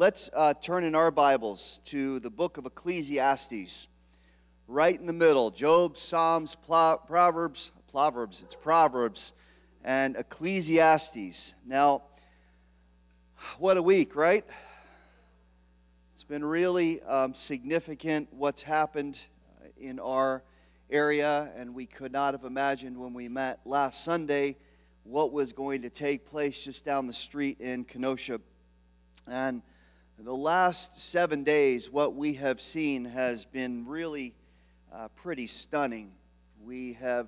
Let's turn in our Bibles to the book of Ecclesiastes. Right in the middle, Job, Psalms, Proverbs, and Ecclesiastes. Now, what a week, right? It's been really significant what's happened in our area, and we could not have imagined when we met last Sunday what was going to take place just down the street in Kenosha. And the last 7 days, what we have seen has been really pretty stunning. We have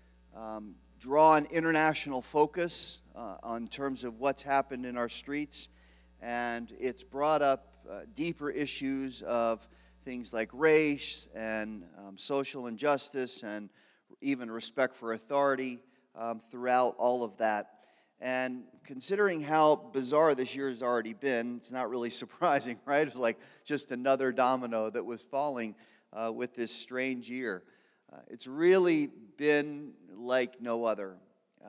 drawn international focus on terms of what's happened in our streets, and it's brought up deeper issues of things like race and social injustice and even respect for authority throughout all of that. And considering how bizarre this year has already been, it's not really surprising, right? It's like just another domino that was falling with this strange year. It's really been like no other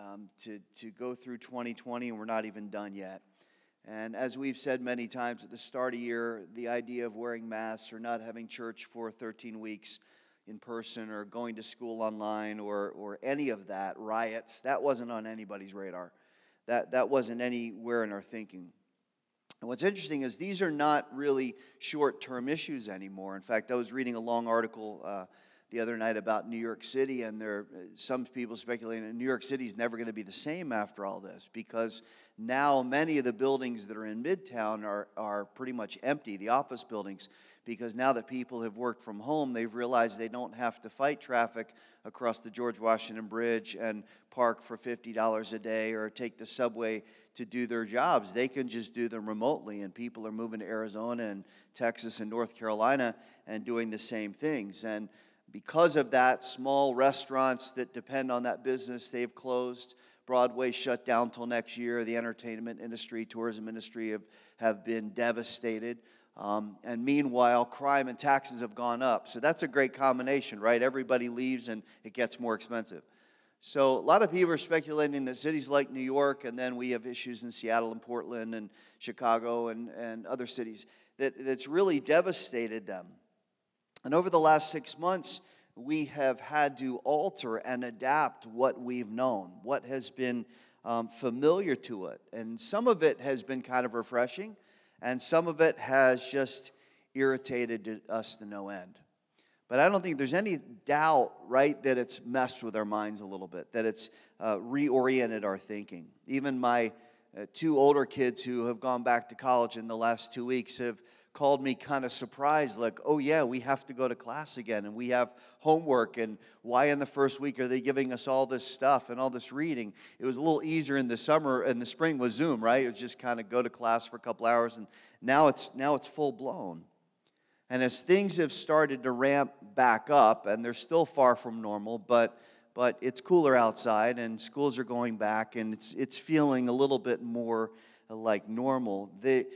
to go through 2020, and we're not even done yet. And as we've said many times at the start of the year, the idea of wearing masks or not having church for 13 weeks in person or going to school online or any of that, riots, that wasn't on anybody's radar. That wasn't anywhere in our thinking. And what's interesting is these are not really short-term issues anymore. In fact, I was reading a long article the other night about New York City, and some people speculating that New York City is never going to be the same after all this, because now many of the buildings that are in Midtown are pretty much empty, the office buildings, because now that people have worked from home, they've realized they don't have to fight traffic across the George Washington Bridge and park for $50 a day or take the subway to do their jobs. They can just do them remotely, and people are moving to Arizona and Texas and North Carolina and doing the same things. And because of that, small restaurants that depend on that business, they've closed. Broadway shut down till next year. The entertainment industry, tourism industry have been devastated. And meanwhile, crime and taxes have gone up. So that's a great combination, right? Everybody leaves and it gets more expensive. So a lot of people are speculating that cities like New York, and then we have issues in Seattle and Portland and Chicago and other cities, that's really devastated them. And over the last 6 months, we have had to alter and adapt what we've known, what has been familiar to it. And some of it has been kind of refreshing, and some of it has just irritated us to no end. But I don't think there's any doubt, right, that it's messed with our minds a little bit, that it's reoriented our thinking. Even my two older kids who have gone back to college in the last 2 weeks have called me kind of surprised, like, oh yeah, we have to go to class again, and we have homework, and why in the first week are they giving us all this stuff and all this reading? It was a little easier in the summer, and the spring was Zoom, right? It was just kind of go to class for a couple hours, and now it's full blown. And as things have started to ramp back up, and they're still far from normal, but it's cooler outside, and schools are going back, and it's feeling a little bit more like normal.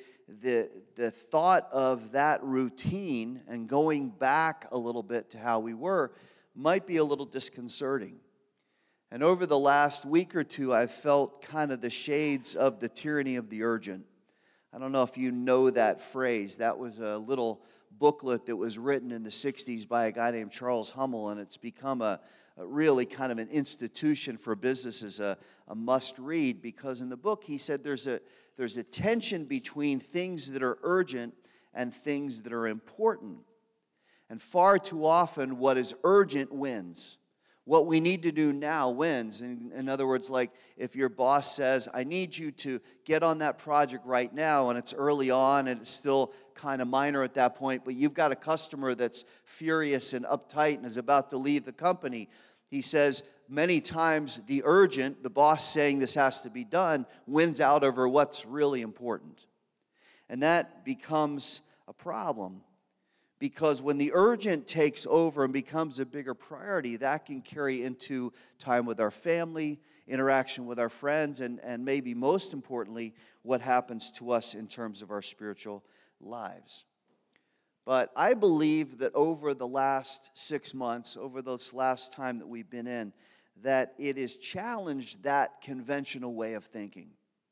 The thought of that routine and going back a little bit to how we were might be a little disconcerting. And over the last week or two, I've felt kind of the shades of the tyranny of the urgent. I don't know if you know that phrase. That was a little booklet that was written in the 60s by a guy named Charles Hummel, and it's become a really kind of an institution for businesses, a must-read, because in the book he said there's a tension between things that are urgent and things that are important. And far too often, what is urgent wins. What we need to do now wins. In other words, like if your boss says, I need you to get on that project right now, and it's early on and it's still kind of minor at that point, but you've got a customer that's furious and uptight and is about to leave the company. He says, many times the urgent, the boss saying this has to be done, wins out over what's really important. And that becomes a problem, because when the urgent takes over and becomes a bigger priority, that can carry into time with our family, interaction with our friends, and maybe most importantly, what happens to us in terms of our spiritual lives. But I believe that over the last 6 months, over this last time that we've been in, that it has challenged that conventional way of thinking.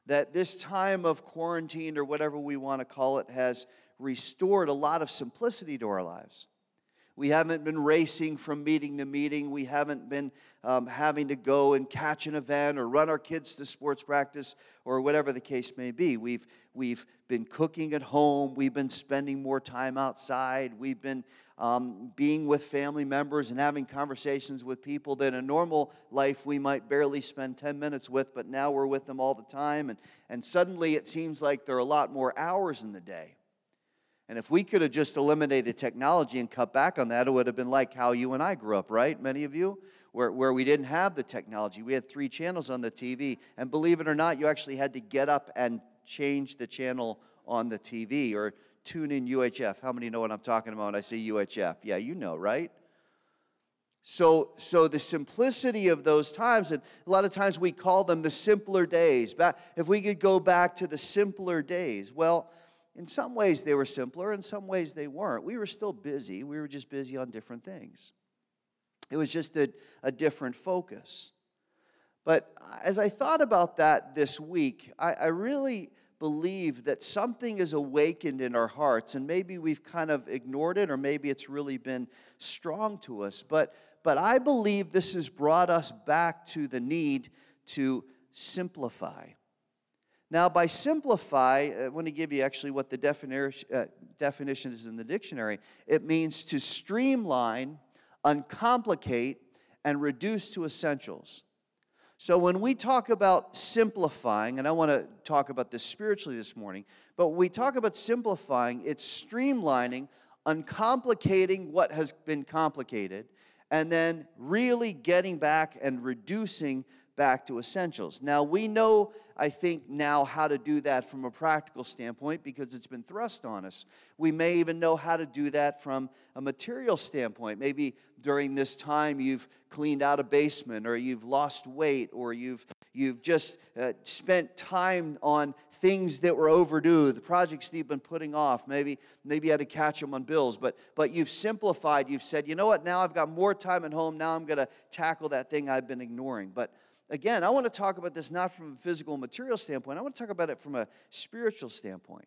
That this time of quarantine, or whatever we want to call it, has restored a lot of simplicity to our lives. We haven't been racing from meeting to meeting. We haven't been having to go and catch an event or run our kids to sports practice or whatever the case may be. We've been cooking at home. We've been spending more time outside. We've been being with family members and having conversations with people that in a normal life we might barely spend 10 minutes with, but now we're with them all the time. And suddenly it seems like there are a lot more hours in the day. And if we could have just eliminated technology and cut back on that, it would have been like how you and I grew up, right? Many of you, where we didn't have the technology. We had 3 channels on the TV. And believe it or not, you actually had to get up and change the channel on the TV or tune in UHF. How many know what I'm talking about when I say UHF? Yeah, you know, right? So the simplicity of those times, and a lot of times we call them the simpler days. If we could go back to the simpler days, well, in some ways they were simpler, in some ways they weren't. We were still busy. We were just busy on different things. It was just a different focus. But as I thought about that this week, I really believe that something is awakened in our hearts, and maybe we've kind of ignored it, or maybe it's really been strong to us. But I believe this has brought us back to the need to simplify. Now, by simplify, I want to give you actually what the definition is in the dictionary. It means to streamline, uncomplicate, and reduce to essentials. So when we talk about simplifying, and I want to talk about this spiritually this morning, but when we talk about simplifying, it's streamlining, uncomplicating what has been complicated, and then really getting back and reducing back to essentials. Now, we know, I think, now how to do that from a practical standpoint because it's been thrust on us. We may even know how to do that from a material standpoint. Maybe during this time you've cleaned out a basement, or you've lost weight, or you've just spent time on things that were overdue, the projects that you've been putting off. Maybe you had to catch them on bills, but you've simplified. You've said, you know what, now I've got more time at home. Now I'm going to tackle that thing I've been ignoring. But again, I want to talk about this not from a physical material standpoint. I want to talk about it from a spiritual standpoint.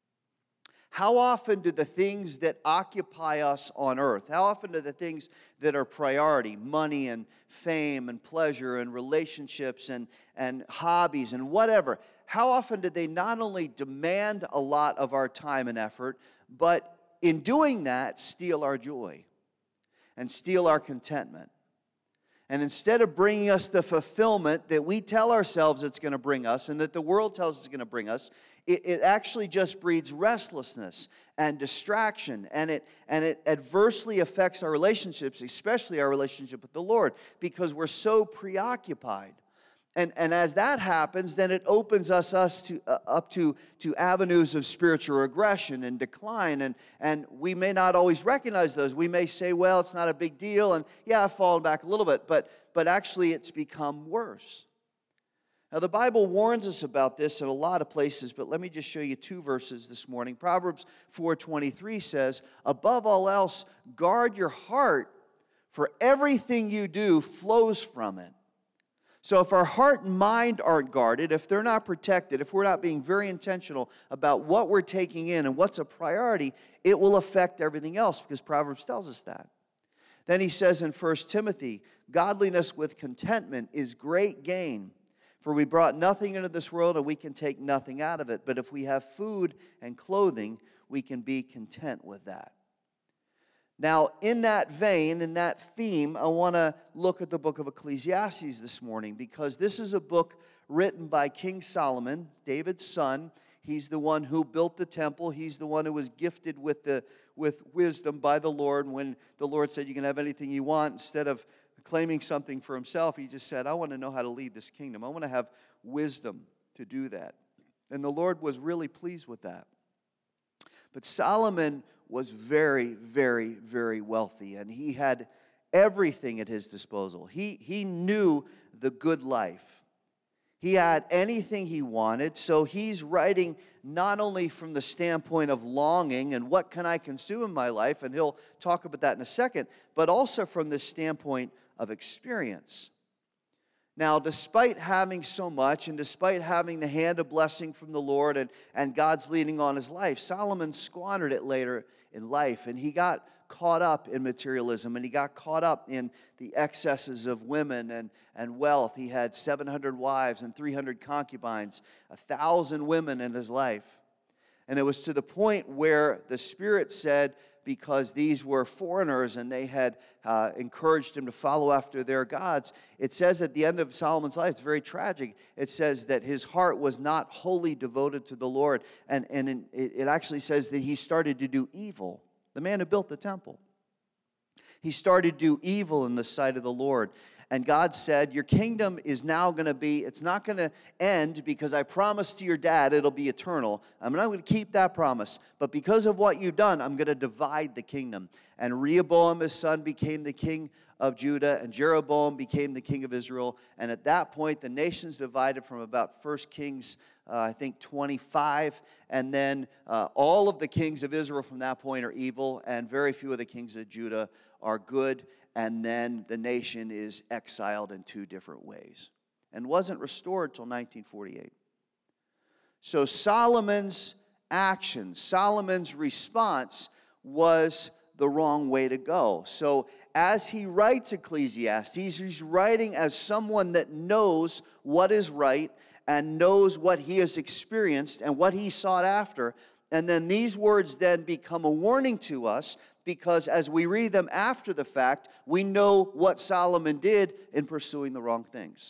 How often do the things that occupy us on earth, how often do the things that are priority, money and fame and pleasure and relationships and hobbies and whatever, how often do they not only demand a lot of our time and effort, but in doing that, steal our joy and steal our contentment? And instead of bringing us the fulfillment that we tell ourselves it's going to bring us and that the world tells us it's going to bring us, it actually just breeds restlessness and distraction, and it adversely affects our relationships, especially our relationship with the Lord, because we're so preoccupied. And as that happens, then it opens us up to avenues of spiritual regression and decline, and we may not always recognize those. We may say, well, it's not a big deal, and yeah, I've fallen back a little bit, but actually it's become worse. Now, the Bible warns us about this in a lot of places, but let me just show you 2 verses this morning. Proverbs 4:23 says, above all else, guard your heart, for everything you do flows from it. So if our heart and mind aren't guarded, if they're not protected, if we're not being very intentional about what we're taking in and what's a priority, it will affect everything else, because Proverbs tells us that. Then he says in 1 Timothy, godliness with contentment is great gain. For we brought nothing into this world, and we can take nothing out of it. But if we have food and clothing, we can be content with that. Now, in that vein, in that theme, I want to look at the book of Ecclesiastes this morning, because this is a book written by King Solomon, David's son. He's the one who built the temple. He's the one who was gifted with wisdom by the Lord. When the Lord said, you can have anything you want, instead of claiming something for himself, he just said, I want to know how to lead this kingdom. I want to have wisdom to do that. And the Lord was really pleased with that. But Solomon was very, very, very wealthy, and he had everything at his disposal. He knew the good life. He had anything he wanted, so he's writing not only from the standpoint of longing and what can I consume in my life, and he'll talk about that in a second, but also from the standpoint of experience. Now, despite having so much and despite having the hand of blessing from the Lord and God's leading on his life, Solomon squandered it later in life, and he got caught up in materialism, and he got caught up in the excesses of women and wealth. He had 700 wives and 300 concubines, 1,000 women in his life. And it was to the point where the Spirit said, because these were foreigners and they had encouraged him to follow after their gods, it says at the end of Solomon's life, it's very tragic, it says that his heart was not wholly devoted to the Lord. And it actually says that he started to do evil. The man who built the temple. He started to do evil in the sight of the Lord. And God said, your kingdom is now going to be, it's not going to end because I promised to your dad it'll be eternal. I'm not going to keep that promise. But because of what you've done, I'm going to divide the kingdom. And Rehoboam, his son, became the king of Judah, and Jeroboam became the king of Israel. And at that point, the nation's divided from about 1 Kings, I think, 25. And then all of the kings of Israel from that point are evil, and very few of the kings of Judah are good. And then the nation is exiled in two different ways and wasn't restored till 1948. So Solomon's actions, Solomon's response was the wrong way to go. So as he writes Ecclesiastes, he's writing as someone that knows what is right and knows what he has experienced and what he sought after. And then these words then become a warning to us, because as we read them after the fact, we know what Solomon did in pursuing the wrong things.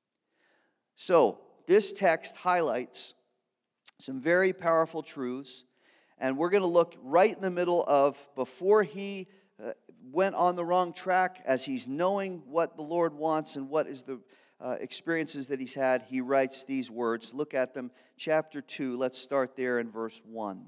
So, this text highlights some very powerful truths, and we're going to look right in the middle of before he went on the wrong track, as he's knowing what the Lord wants and what is the experiences that he's had, he writes these words. Look at them, chapter 2, let's start there in verse 1.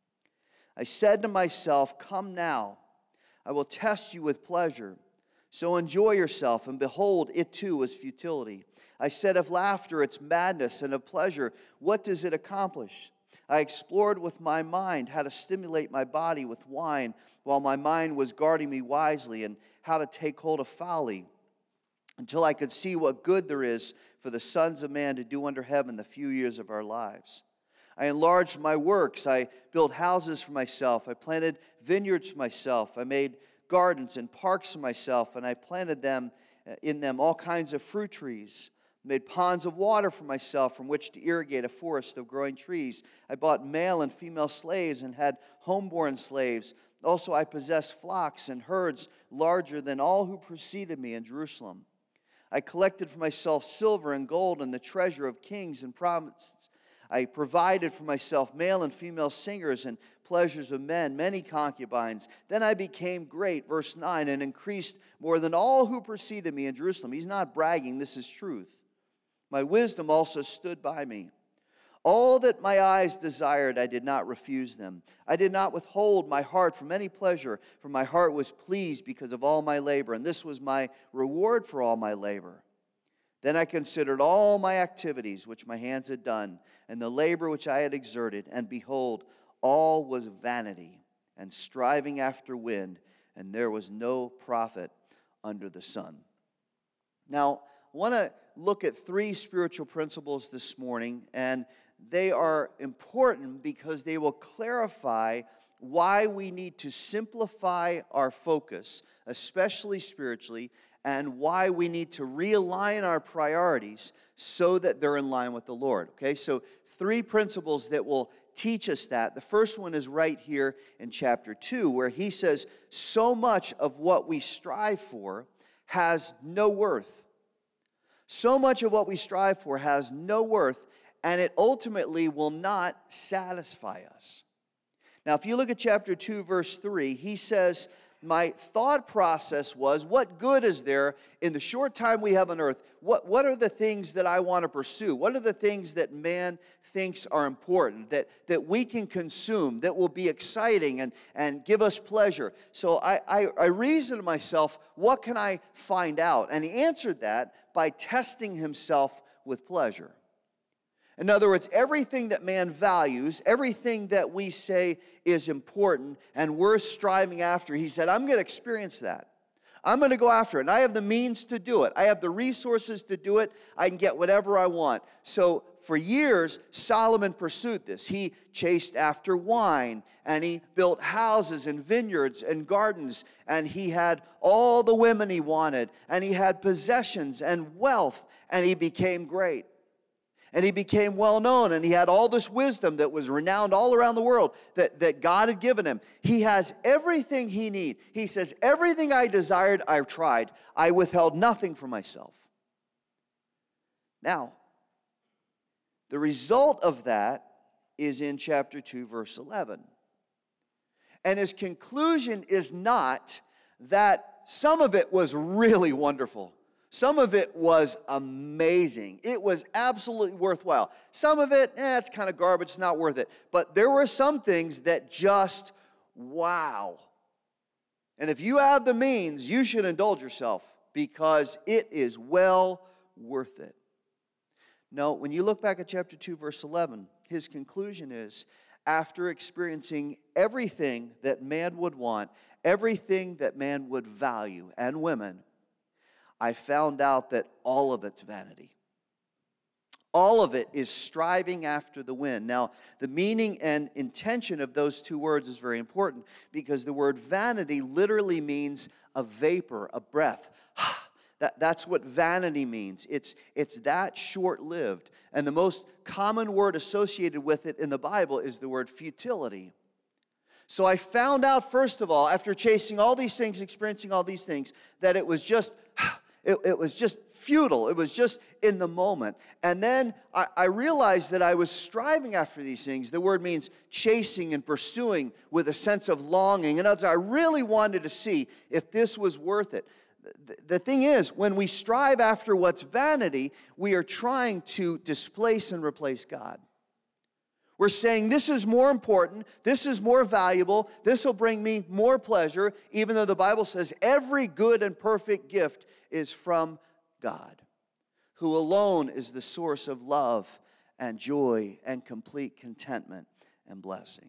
I said to myself, come now, I will test you with pleasure. So enjoy yourself, and behold, it too is futility. I said of laughter, it's madness, and of pleasure, what does it accomplish? I explored with my mind how to stimulate my body with wine, while my mind was guarding me wisely, and how to take hold of folly, until I could see what good there is for the sons of man to do under heaven the few years of our lives. I enlarged my works. I built houses for myself. I planted vineyards for myself. I made gardens and parks for myself, and I planted in them all kinds of fruit trees. I made ponds of water for myself from which to irrigate a forest of growing trees. I bought male and female slaves and had homeborn slaves. Also, I possessed flocks and herds larger than all who preceded me in Jerusalem. I collected for myself silver and gold and the treasure of kings and provinces. I provided for myself male and female singers and pleasures of men, many concubines. Then I became great, verse 9, and increased more than all who preceded me in Jerusalem. He's not bragging, this is truth. My wisdom also stood by me. All that my eyes desired, I did not refuse them. I did not withhold my heart from any pleasure, for my heart was pleased because of all my labor, and this was my reward for all my labor. Then I considered all my activities which my hands had done, and the labor which I had exerted, and behold, all was vanity and striving after wind, and there was no profit under the sun. Now, I want to look at three spiritual principles this morning, and they are important because they will clarify why we need to simplify our focus, especially spiritually, and why we need to realign our priorities so that they're in line with the Lord. Okay, so three principles that will teach us that. The first one is right here in chapter 2, where he says, so much of what we strive for has no worth. So much of what we strive for has no worth, and it ultimately will not satisfy us. Now, if you look at chapter 2, verse 3, he says, my thought process was, what good is there in the short time we have on earth? What are the things that I want to pursue? What are the things that man thinks are important, that we can consume, that will be exciting and give us pleasure? So I reasoned to myself, what can I find out? And he answered that by testing himself with pleasure. In other words, everything that man values, everything that we say is important and we're striving after, he said, I'm going to experience that. I'm going to go after it. And I have the means to do it. I have the resources to do it. I can get whatever I want. So for years, Solomon pursued this. He chased after wine, and he built houses and vineyards and gardens, and he had all the women he wanted, and he had possessions and wealth, and he became great. And he became well known, and he had all this wisdom that was renowned all around the world that God had given him. He has everything he needs. He says, everything I desired, I've tried. I withheld nothing for myself. Now, the result of that is in chapter 2, verse 11. And his conclusion is not that some of it was really wonderful. Some of it was amazing. It was absolutely worthwhile. Some of it, it's kind of garbage, it's not worth it. But there were some things that just, wow. And if you have the means, you should indulge yourself because it is well worth it. No, when you look back at chapter 2, verse 11, his conclusion is, after experiencing everything that man would want, everything that man would value, and women, I found out that all of it's vanity. All of it is striving after the wind. Now, the meaning and intention of those two words is very important because the word vanity literally means a vapor, a breath. That's what vanity means. It's that short-lived. And the most common word associated with it in the Bible is the word futility. So I found out, first of all, after chasing all these things, experiencing all these things, that it was just... It was just futile. It was just in the moment. And then I realized that I was striving after these things. The word means chasing and pursuing with a sense of longing. And I really wanted to see if this was worth it. The thing is, when we strive after what's vanity, we are trying to displace and replace God. We're saying this is more important, this is more valuable, this will bring me more pleasure, even though the Bible says every good and perfect gift is from God, who alone is the source of love and joy and complete contentment and blessing.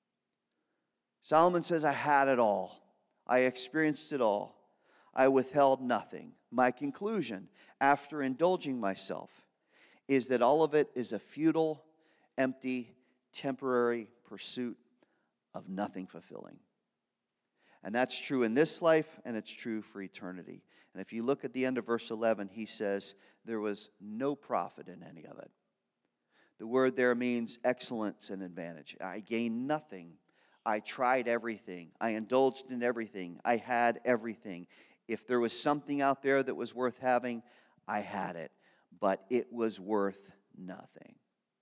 Solomon says, I had it all. I experienced it all. I withheld nothing. My conclusion, after indulging myself, is that all of it is a futile, empty, temporary pursuit of nothing fulfilling. And that's true in this life, and it's true for eternity. And if you look at the end of verse 11, he says, there was no profit in any of it. The word there means excellence and advantage. I gained nothing. I tried everything. I indulged in everything. I had everything. If there was something out there that was worth having, I had it. But it was worth nothing.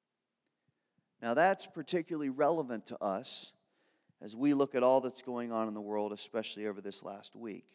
Now that's particularly relevant to us as we look at all that's going on in the world, especially over this last week.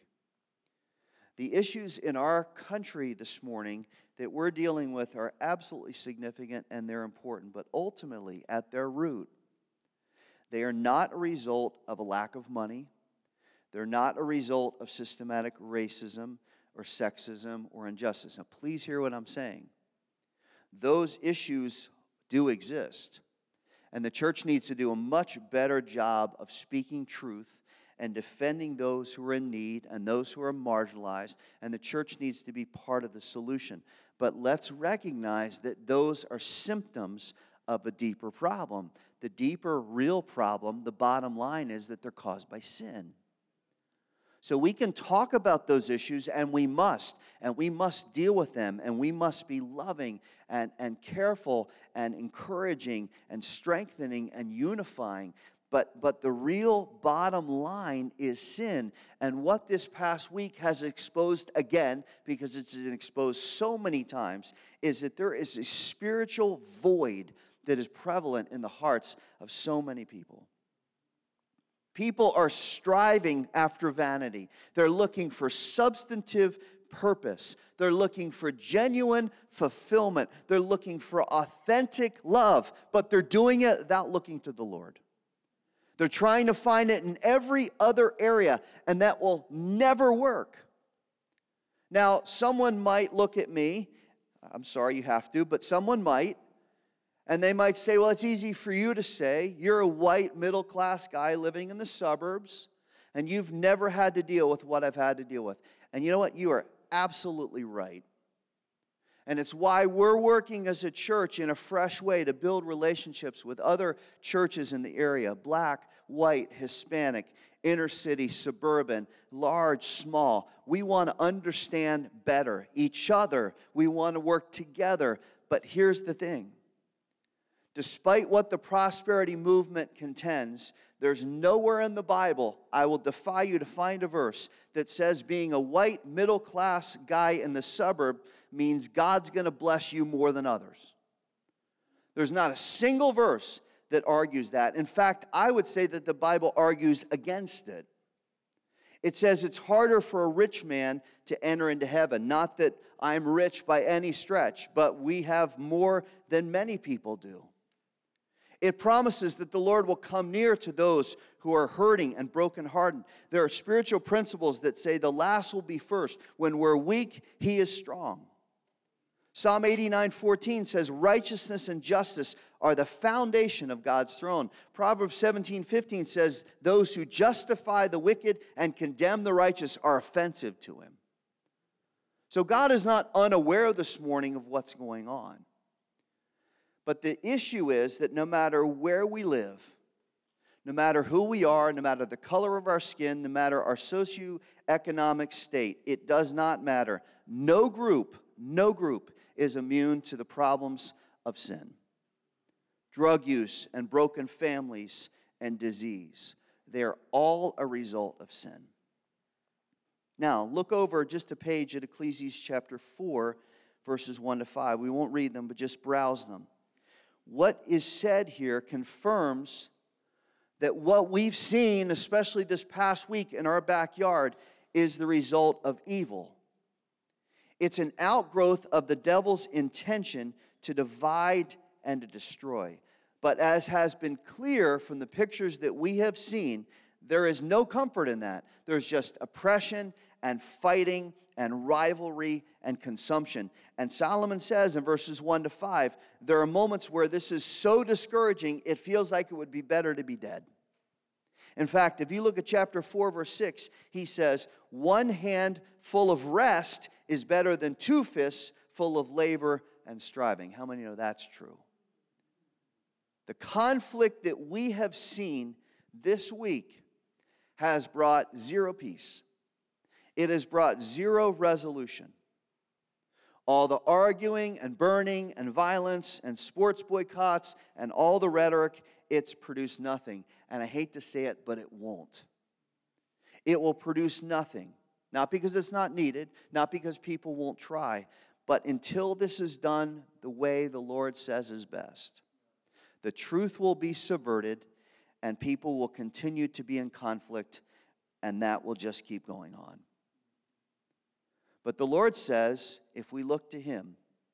The issues in our country this morning that we're dealing with are absolutely significant and they're important, but ultimately, at their root, they are not a result of a lack of money. They're not a result of systematic racism or sexism or injustice. Now, please hear what I'm saying. Those issues do exist. And the church needs to do a much better job of speaking truth and defending those who are in need and those who are marginalized. And the church needs to be part of the solution. But let's recognize that those are symptoms of a deeper problem. The deeper, real problem, the bottom line is that they're caused by sin. So we can talk about those issues, and we must deal with them, and we must be loving and careful and encouraging and strengthening and unifying. But the real bottom line is sin. And what this past week has exposed again, because it's been exposed so many times, is that there is a spiritual void that is prevalent in the hearts of so many people. People are striving after vanity. They're looking for substantive purpose. They're looking for genuine fulfillment. They're looking for authentic love, but they're doing it without looking to the Lord. They're trying to find it in every other area, and that will never work. Now, someone might look at me. I'm sorry you have to, but someone might. And they might say, well, it's easy for you to say. You're a white middle-class guy living in the suburbs. And you've never had to deal with what I've had to deal with. And you know what? You are absolutely right. And it's why we're working as a church in a fresh way to build relationships with other churches in the area, black, white, Hispanic, inner city, suburban, large, small. We want to understand better each other. We want to work together. But here's the thing. Despite what the prosperity movement contends, there's nowhere in the Bible, I will defy you to find a verse that says being a white middle-class guy in the suburb means God's going to bless you more than others. There's not a single verse that argues that. In fact, I would say that the Bible argues against it. It says it's harder for a rich man to enter into heaven. Not that I'm rich by any stretch, but we have more than many people do. It promises that the Lord will come near to those who are hurting and brokenhearted. There are spiritual principles that say the last will be first. When we're weak, He is strong. Psalm 89:14 says, righteousness and justice are the foundation of God's throne. Proverbs 17:15 says, those who justify the wicked and condemn the righteous are offensive to Him. So God is not unaware this morning of what's going on. But the issue is that no matter where we live, no matter who we are, no matter the color of our skin, no matter our socioeconomic state, it does not matter. No group is immune to the problems of sin. Drug use and broken families and disease, they're all a result of sin. Now, look over just a page at Ecclesiastes chapter 4, verses 1 to 5. We won't read them, but just browse them. What is said here confirms that what we've seen, especially this past week in our backyard, is the result of evil. It's an outgrowth of the devil's intention to divide and to destroy. But as has been clear from the pictures that we have seen, there is no comfort in that. There's just oppression and fighting and rivalry and consumption. And Solomon says in verses 1 to 5, there are moments where this is so discouraging, it feels like it would be better to be dead. In fact, if you look at chapter 4, verse 6, he says, one hand full of rest is better than two fists full of labor and striving. How many know that's true? The conflict that we have seen this week has brought zero peace. It has brought zero resolution. All the arguing and burning and violence and sports boycotts and all the rhetoric, it's produced nothing. And I hate to say it, but it won't. It will produce nothing. Not because it's not needed, not because people won't try, but until this is done the way the Lord says is best. The truth will be subverted, and people will continue to be in conflict, and that will just keep going on. But the Lord says, if we look to Him,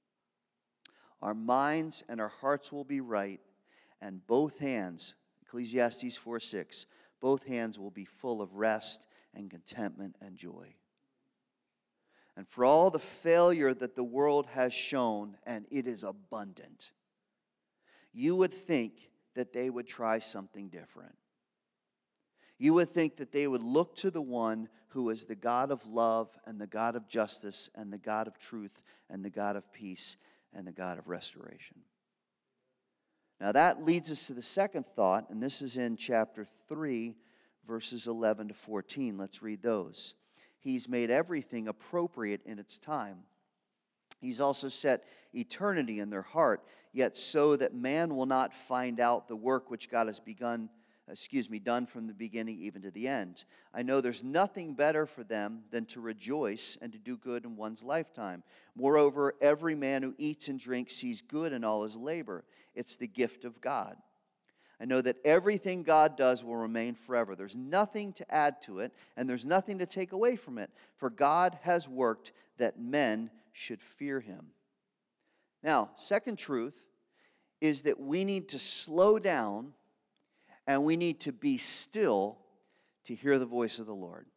our minds and our hearts will be right, and both hands, Ecclesiastes 4:6, both hands will be full of rest and contentment and joy. And for all the failure that the world has shown, and it is abundant, you would think that they would try something different. You would think that they would look to the one who is the God of love and the God of justice and the God of truth and the God of peace and the God of restoration. Now that leads us to the second thought, and this is in chapter 3, verses 11 to 14. Let's read those. He's made everything appropriate in its time. He's also set eternity in their heart, yet so that man will not find out the work which God has done from the beginning even to the end. I know there's nothing better for them than to rejoice and to do good in one's lifetime. Moreover, every man who eats and drinks sees good in all his labor. It's the gift of God. I know that everything God does will remain forever. There's nothing to add to it, and there's nothing to take away from it. For God has worked that men should fear Him. Now, second truth is that we need to slow down and we need to be still to hear the voice of the Lord.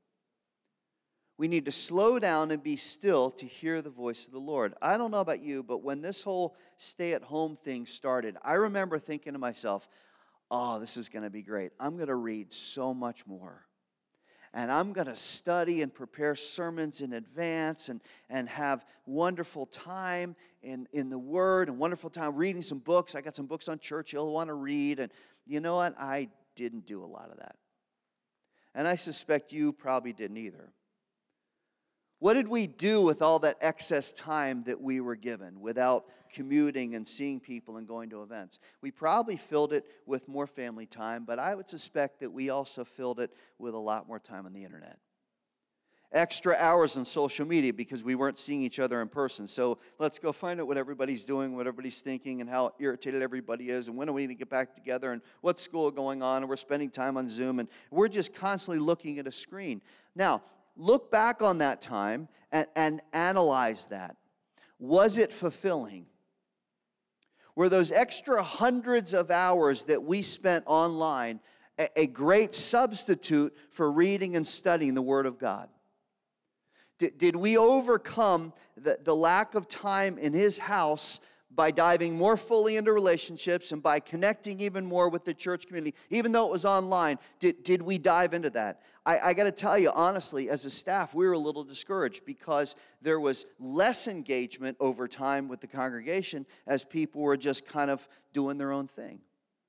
We need to slow down and be still to hear the voice of the Lord. I don't know about you, but when this whole stay-at-home thing started, I remember thinking to myself, oh, this is going to be great. I'm going to read so much more. and I'm going to study and prepare sermons in advance and have wonderful time in the Word and wonderful time reading some books. I got some books on Churchill I want to read. And you know what? I didn't do a lot of that. And I suspect you probably didn't either. What did we do with all that excess time that we were given without commuting and seeing people and going to events? We probably filled it with more family time, but I would suspect that we also filled it with a lot more time on the internet. Extra hours on social media because we weren't seeing each other in person. So let's go find out what everybody's doing, what everybody's thinking, and how irritated everybody is, and when are we going to get back together, and what's school going on, and we're spending time on Zoom, and we're just constantly looking at a screen. Now, look back on that time and analyze that. Was it fulfilling? Were those extra hundreds of hours that we spent online a great substitute for reading and studying the Word of God? Did we overcome the lack of time in His house by diving more fully into relationships and by connecting even more with the church community, even though it was online? Did we dive into that? I got to tell you, honestly, as a staff, we were a little discouraged because there was less engagement over time with the congregation as people were just kind of doing their own thing.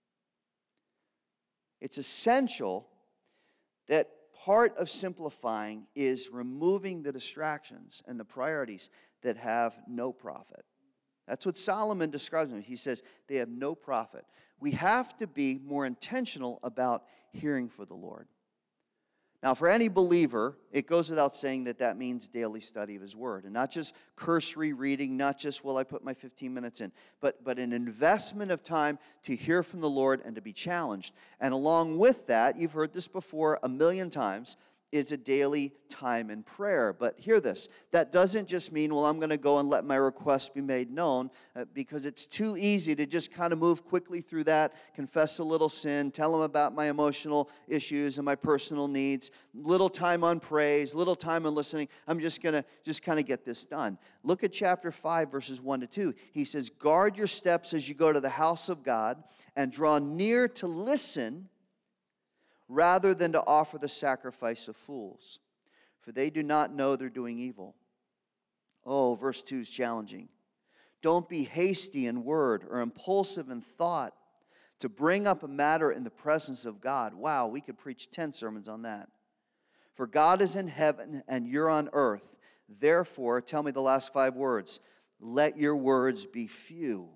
It's essential that part of simplifying is removing the distractions and the priorities that have no profit. That's what Solomon describes them. He says they have no profit. We have to be more intentional about hearing for the Lord. Now, for any believer, it goes without saying that means daily study of His Word. And not just cursory reading, not just, I put my 15 minutes in, but an investment of time to hear from the Lord and to be challenged. And along with that, you've heard this before a million times, is a daily time in prayer. But hear this, that doesn't just mean, I'm going to go and let my request be made known, because it's too easy to just kind of move quickly through that, confess a little sin, tell Him about my emotional issues and my personal needs, little time on praise, little time on listening. I'm just going to kind of get this done. Look at chapter 5, verses 1 to 2. He says, guard your steps as you go to the house of God and draw near to listen rather than to offer the sacrifice of fools, for they do not know they're doing evil. Oh, verse 2 is challenging. Don't be hasty in word or impulsive in thought to bring up a matter in the presence of God. Wow, we could preach 10 sermons on that. For God is in heaven and you're on earth. Therefore, tell me the last 5 words. Let your words be few.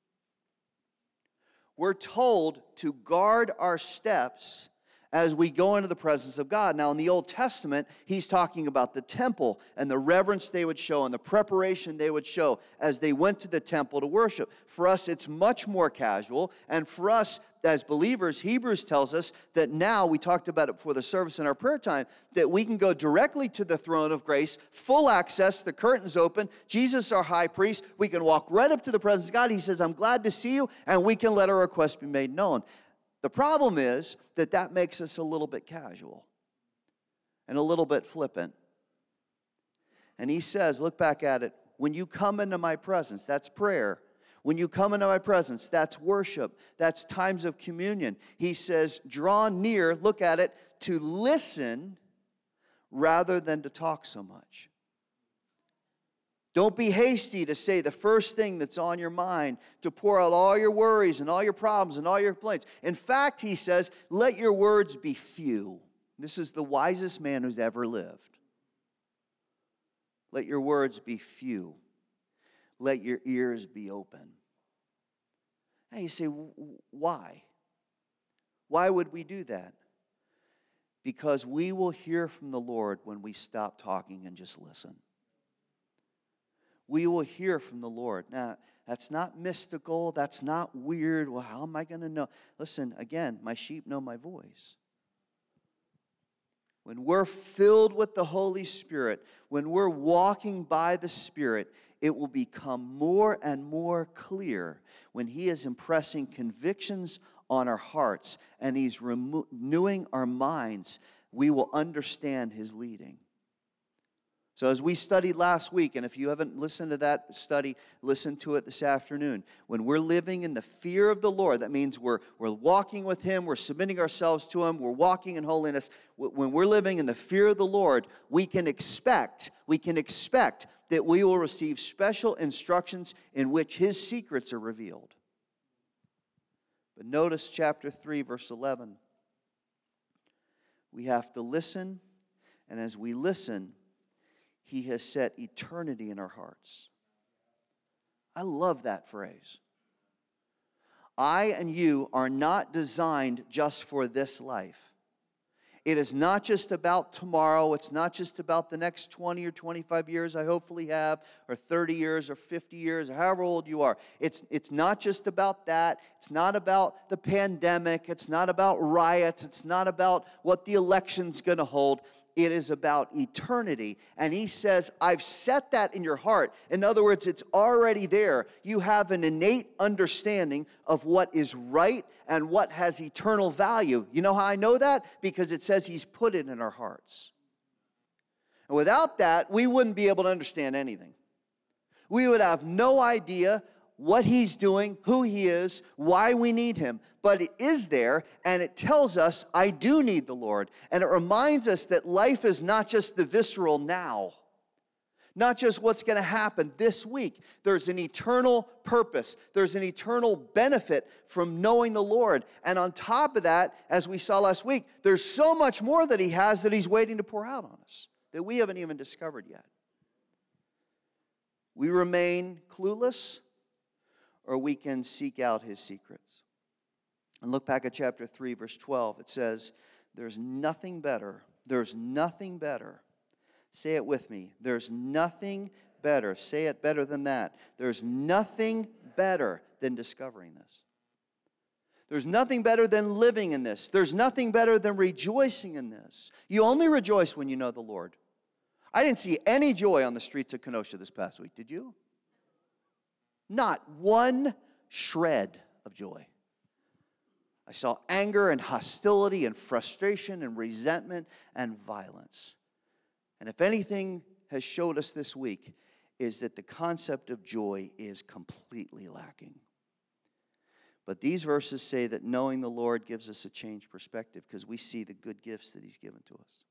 We're told to guard our steps as we go into the presence of God. Now, in the Old Testament, He's talking about the temple and the reverence they would show and the preparation they would show as they went to the temple to worship. For us, it's much more casual. And for us, as believers, Hebrews tells us that now, we talked about it before the service in our prayer time, that we can go directly to the throne of grace, full access, the curtain's open, Jesus our high priest, we can walk right up to the presence of God. He says, I'm glad to see you, and we can let our request be made known. The problem is that makes us a little bit casual and a little bit flippant. And He says, look back at it, when you come into my presence, that's prayer. When you come into my presence, that's worship. That's times of communion. He says, draw near, look at it, to listen rather than to talk so much. Don't be hasty to say the first thing that's on your mind, to pour out all your worries and all your problems and all your complaints. In fact, He says, let your words be few. This is the wisest man who's ever lived. Let your words be few. Let your ears be open. Now you say, why? Why would we do that? Because we will hear from the Lord when we stop talking and just listen. We will hear from the Lord. Now, that's not mystical. That's not weird. Well, how am I going to know? Listen, again, my sheep know my voice. When we're filled with the Holy Spirit, when we're walking by the Spirit, it will become more and more clear when He is impressing convictions on our hearts and He's renewing our minds. We will understand His leading. So as we studied last week, and if you haven't listened to that study, listen to it this afternoon. When we're living in the fear of the Lord, that means we're walking with Him, we're submitting ourselves to Him, we're walking in holiness. When we're living in the fear of the Lord, we can expect that we will receive special instructions in which His secrets are revealed. But notice chapter 3, verse 11. We have to listen, and as we listen, He has set eternity in our hearts. I love that phrase. I and you are not designed just for this life. It is not just about tomorrow. It's not just about the next 20 or 25 years I hopefully have, or 30 years or 50 years, or however old you are. It's not just about that. It's not about the pandemic. It's not about riots. It's not about what the election's going to hold. It is about eternity. And He says, I've set that in your heart. In other words, it's already there. You have an innate understanding of what is right and what has eternal value. You know how I know that? Because it says He's put it in our hearts. And without that, we wouldn't be able to understand anything. We would have no idea what He's doing, who He is, why we need Him. But it is there, and it tells us, I do need the Lord. And it reminds us that life is not just the visceral now, not just what's going to happen this week. There's an eternal purpose. There's an eternal benefit from knowing the Lord. And on top of that, as we saw last week, there's so much more that He has that He's waiting to pour out on us that we haven't even discovered yet. We remain clueless, or we can seek out His secrets. And look back at chapter 3, verse 12. It says, there's nothing better. Say it with me. There's nothing better. Say it better than that. There's nothing better than discovering this. There's nothing better than living in this. There's nothing better than rejoicing in this. You only rejoice when you know the Lord. I didn't see any joy on the streets of Kenosha this past week. Did you? Not one shred of joy. I saw anger and hostility and frustration and resentment and violence. And if anything has showed us this week, is that the concept of joy is completely lacking. But these verses say that knowing the Lord gives us a changed perspective because we see the good gifts that He's given to us.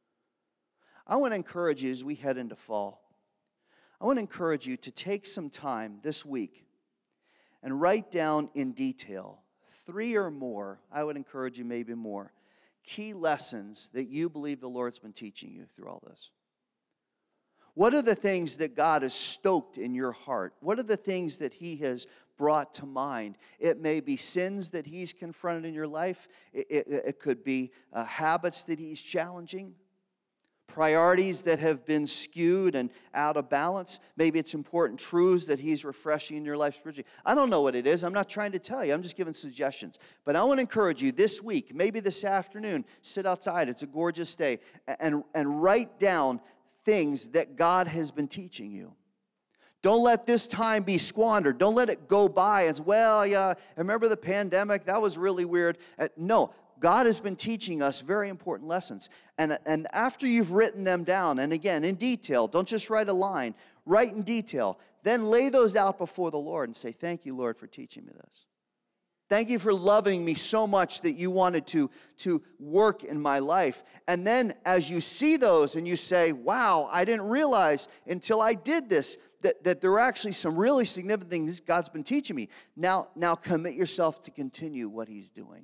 I want to encourage you as we head into fall. I want to encourage you to take some time this week and write down in detail 3 or more, I would encourage you maybe more, key lessons that you believe the Lord's been teaching you through all this. What are the things that God has stoked in your heart? What are the things that He has brought to mind? It may be sins that He's confronted in your life. It could be habits that He's challenging. Priorities that have been skewed and out of balance. Maybe it's important truths that He's refreshing in your life spiritually. I don't know what it is. I'm not trying to tell you. I'm just giving suggestions. But I want to encourage you this week, maybe this afternoon, sit outside. It's a gorgeous day. And write down things that God has been teaching you. Don't let this time be squandered. Don't let it go by as, well, yeah, I remember the pandemic. That was really weird. No. God has been teaching us very important lessons. And after you've written them down, and again, in detail, don't just write a line, write in detail. Then lay those out before the Lord and say, thank you, Lord, for teaching me this. Thank you for loving me so much that you wanted to work in my life. And then as you see those and you say, wow, I didn't realize until I did this that there are actually some really significant things God's been teaching me. Now commit yourself to continue what He's doing.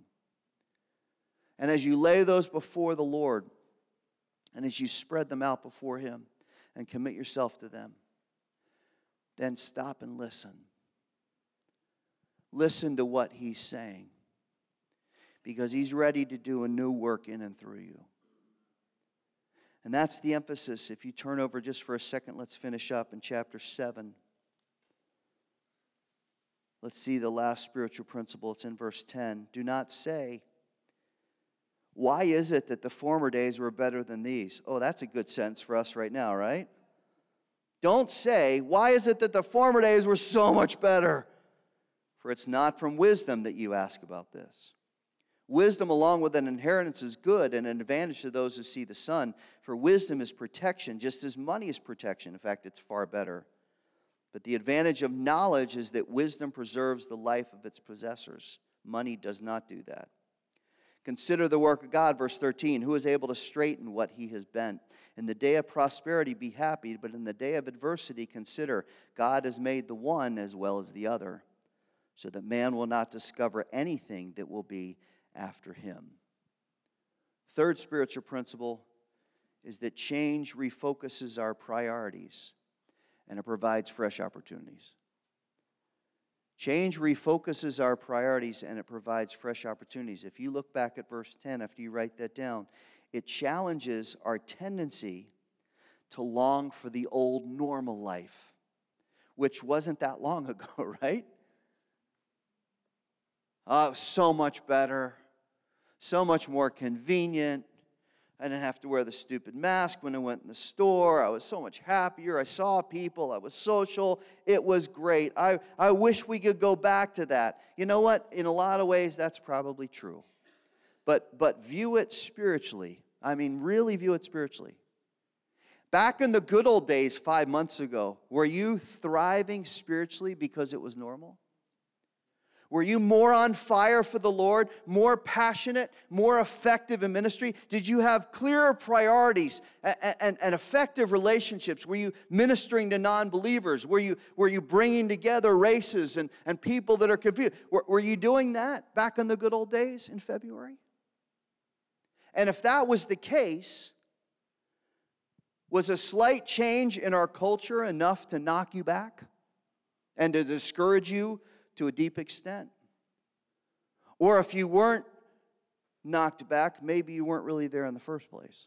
And as you lay those before the Lord, and as you spread them out before Him and commit yourself to them, then stop and listen. Listen to what He's saying, because He's ready to do a new work in and through you. And that's the emphasis. If you turn over just for a second, let's finish up in chapter 7. Let's see the last spiritual principle. It's in verse 10. Do not say, why is it that the former days were better than these? Oh, that's a good sentence for us right now, right? Don't say, why is it that the former days were so much better? For it's not from wisdom that you ask about this. Wisdom along with an inheritance is good and an advantage to those who see the sun. For wisdom is protection, just as money is protection. In fact, it's far better. But the advantage of knowledge is that wisdom preserves the life of its possessors. Money does not do that. Consider the work of God, verse 13. Who is able to straighten what he has bent? In the day of prosperity, be happy, but in the day of adversity, consider God has made the one as well as the other, so that man will not discover anything that will be after him. Third spiritual principle is that change refocuses our priorities and it provides fresh opportunities. Change refocuses our priorities and it provides fresh opportunities. If you look back at verse 10, after you write that down, it challenges our tendency to long for the old normal life, which wasn't that long ago, right? Oh, so much better, so much more convenient. I didn't have to wear the stupid mask when I went in the store. I was so much happier. I saw people. I was social. It was great. I wish we could go back to that. You know what? In a lot of ways, that's probably true. But view it spiritually. I mean, really view it spiritually. Back in the good old days 5 months ago, were you thriving spiritually because it was normal? Were you more on fire for the Lord, more passionate, more effective in ministry? Did you have clearer priorities and effective relationships? Were you ministering to non-believers? Were you bringing together races and people that are confused? Were you doing that back in the good old days in February? And if that was the case, was a slight change in our culture enough to knock you back and to discourage you to a deep extent? Or if you weren't knocked back, maybe you weren't really there in the first place.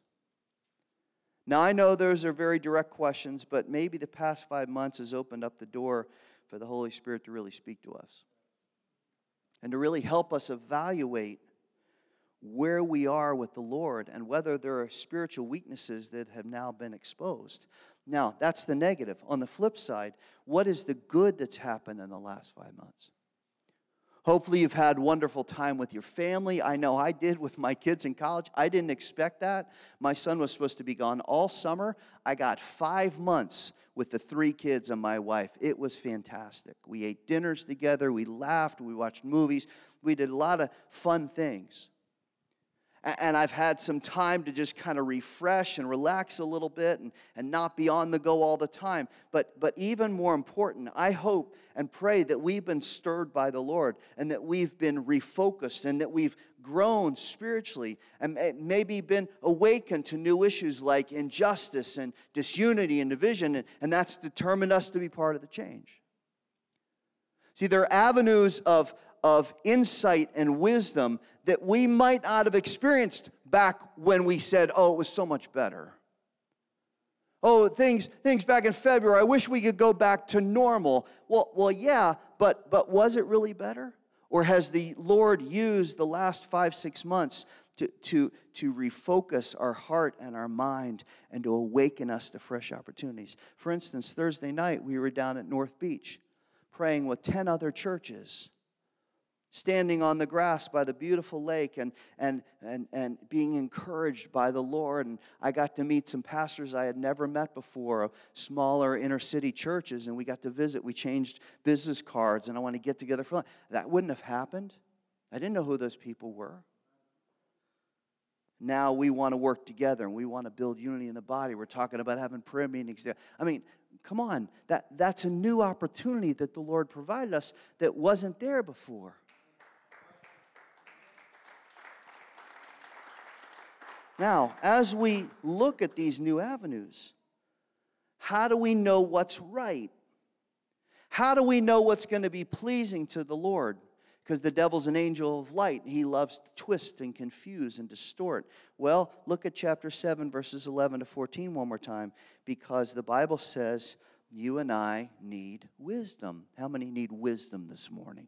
Now, I know those are very direct questions, but maybe the past 5 months has opened up the door for the Holy Spirit to really speak to us and to really help us evaluate where we are with the Lord and whether there are spiritual weaknesses that have now been exposed. Now, that's the negative. On the flip side, what is the good that's happened in the last 5 months? Hopefully you've had wonderful time with your family. I know I did with my kids in college. I didn't expect that. My son was supposed to be gone all summer. I got 5 months with the 3 kids and my wife. It was fantastic. We ate dinners together. We laughed. We watched movies. We did a lot of fun things. And I've had some time to just kind of refresh and relax a little bit and not be on the go all the time. But even more important, I hope and pray that we've been stirred by the Lord and that we've been refocused and that we've grown spiritually and maybe been awakened to new issues like injustice and disunity and division, and that's determined us to be part of the change. See, there are avenues of insight and wisdom that we might not have experienced back when we said, oh, it was so much better. Oh, things back in February, I wish we could go back to normal. Well, yeah, but was it really better? Or has the Lord used the last 5-6 months to refocus our heart and our mind and to awaken us to fresh opportunities? For instance, Thursday night, we were down at North Beach praying with 10 other churches, standing on the grass by the beautiful lake and being encouraged by the Lord. And I got to meet some pastors I had never met before of smaller inner city churches, and we got to visit. We changed business cards, and I want to get together for lunch. That wouldn't have happened. I didn't know who those people were. Now we want to work together, and we want to build unity in the body. We're talking about having prayer meetings there. I mean, come on. That's a new opportunity that the Lord provided us that wasn't there before. Now, as we look at these new avenues, how do we know what's right? How do we know what's going to be pleasing to the Lord? Because the devil's an angel of light. He loves to twist and confuse and distort. Well, look at chapter 7, verses 11 to 14 one more time. Because the Bible says you and I need wisdom. How many need wisdom this morning?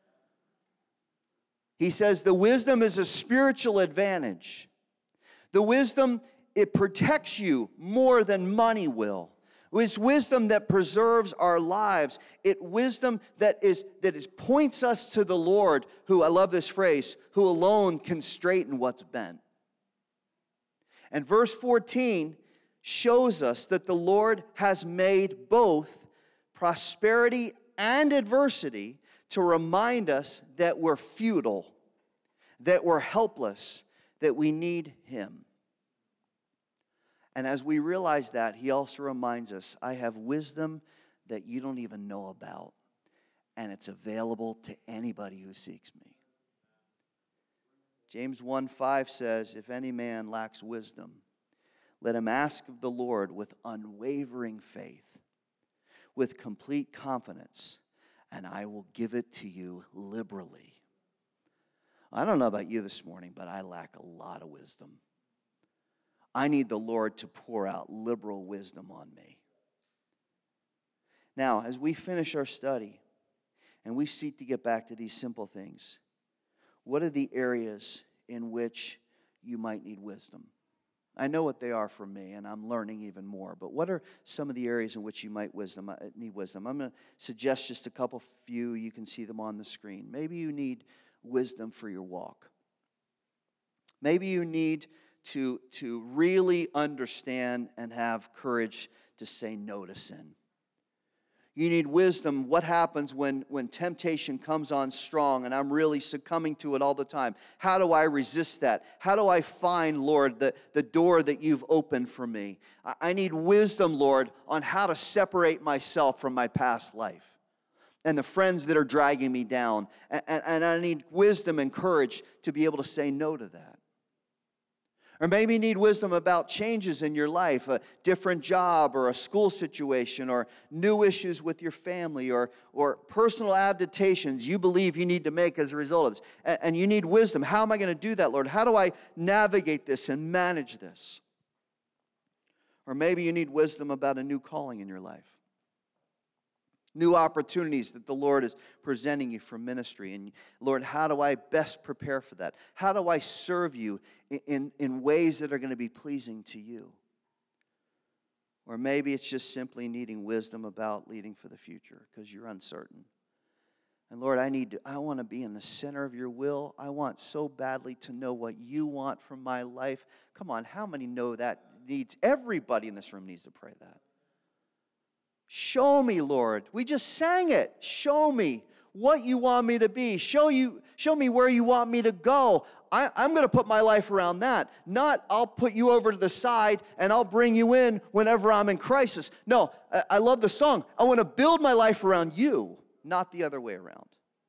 He says the wisdom is a spiritual advantage. The wisdom, it protects you more than money will. It's wisdom that preserves our lives. It's wisdom that points us to the Lord, who, I love this phrase, who alone can straighten what's bent. And verse 14 shows us that the Lord has made both prosperity and adversity to remind us that we're futile, that we're helpless, that we need Him. And as we realize that, He also reminds us, I have wisdom that you don't even know about, and it's available to anybody who seeks me. James 1:5 says, if any man lacks wisdom, let him ask of the Lord with unwavering faith, with complete confidence, and I will give it to you liberally. I don't know about you this morning, but I lack a lot of wisdom. I need the Lord to pour out liberal wisdom on me. Now, as we finish our study and we seek to get back to these simple things, what are the areas in which you might need wisdom? I know what they are for me, and I'm learning even more. But what are some of the areas in which you might need wisdom? I'm going to suggest just a couple few. You can see them on the screen. Maybe you need wisdom for your walk. Maybe you need to really understand and have courage to say no to sin. You need wisdom. What happens when temptation comes on strong and I'm really succumbing to it all the time? How do I resist that? How do I find, Lord, the door that you've opened for me? I need wisdom, Lord, on how to separate myself from my past life and the friends that are dragging me down. And I need wisdom and courage to be able to say no to that. Or maybe you need wisdom about changes in your life, a different job or a school situation or new issues with your family or personal adaptations you believe you need to make as a result of this. And you need wisdom. How am I going to do that, Lord? How do I navigate this and manage this? Or maybe you need wisdom about a new calling in your life. New opportunities that the Lord is presenting you for ministry. And Lord, how do I best prepare for that? How do I serve you in ways that are going to be pleasing to you? Or maybe it's just simply needing wisdom about leading for the future because you're uncertain. And Lord, I want to be in the center of your will. I want so badly to know what you want from my life. Come on, how many know that needs? Everybody in this room needs to pray that. Show me, Lord. We just sang it. Show me what you want me to be. Show me where you want me to go. I'm going to put my life around that. Not I'll put you over to the side and I'll bring you in whenever I'm in crisis. No, I love the song. I want to build my life around you, not the other way around.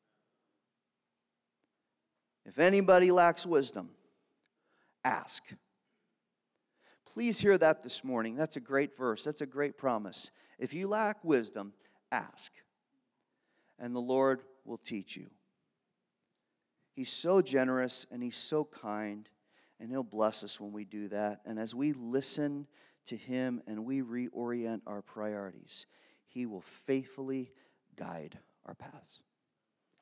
If anybody lacks wisdom, ask. Please hear that this morning. That's a great verse. That's a great promise. If you lack wisdom, ask, and the Lord will teach you. He's so generous, and He's so kind, and He'll bless us when we do that. And as we listen to Him and we reorient our priorities, He will faithfully guide our paths.